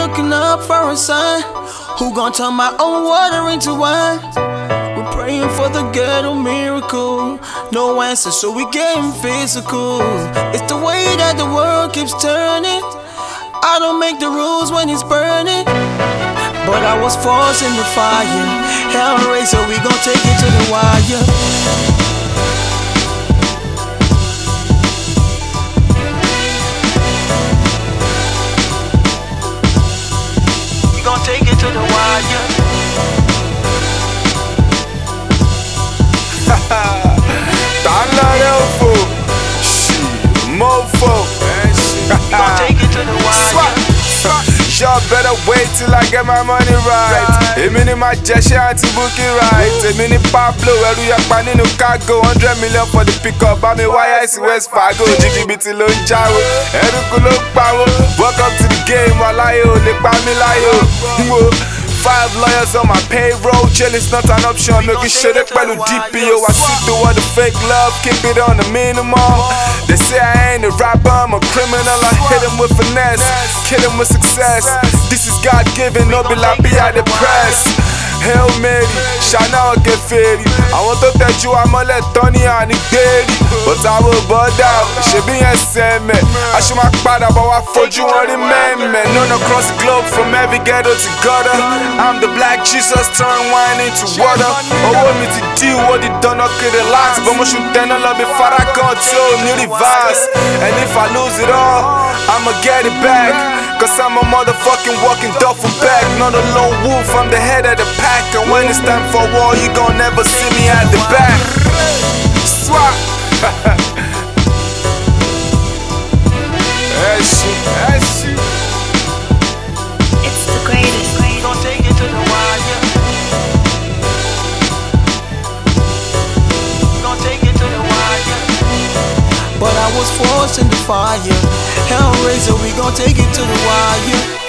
looking up for a sign. Who gon' turn my own water into wine? We're praying for the ghetto miracle. No answer, so we getting physical. It's the way that the world keeps turning. I don't make the rules when it's burning, but I was forced in the fire. Hellraiser, we gon' take it to the wire. Take it to the wire. Tanlarelfo, shit, mofo. Gon' take it to the wire. Y'all better wait till I get my money right. Èmi ni máa jẹ́ṣẹ́ àti booking right. Èmi ni Pablo, ẹrú yapa nínú cargo. 100 million for the pickup, bá mi wáyà sí West Fargo. Jìgìbìtì ló ń jáwó, ẹrúkú ló ń pawó. Welcome to the game, aláyé ò lè pa mí láyò. 5 lawyers on my payroll, jail is not an option. Make it shit pẹ̀lú DPO. I see through all the fake love, keep it on the minimum. They say I ain't a rapper, I'm a criminal. I hit him with finesse, kill him with success. This is God given, no be like be at the press. Hail Mary, Shana get fairy. Àwọn tó tẹ́jú amọ́lẹ̀ tán ní ànígbérí. But I will bud out, ṣebí yẹn sẹ́mẹ̀. Aṣọ máa padà bọ̀ wá fojú wọn rí mẹ́mẹ́. Known across the globe from every ghetto to gutter. I'm the black Jesus, turn wine into water. Owó mi ti dí owó di dáná kéde láti. Bọ́ mo ṣù tẹ́ná lọ bí Farrakhan tí ó ní reverse. And if I lose it all, I'ma get it back. Cause I'm a motherfucking walking duffel bag. Not a lone wolf, I'm the head of the pack. And when it's time for war, you gon' never see me at the back. Swap. That shit. It's the greatest. Gon' take it to the wire. Gon' take it to the wire. But I was forced in the fire. Hellraiser, we gon' take it to the wire.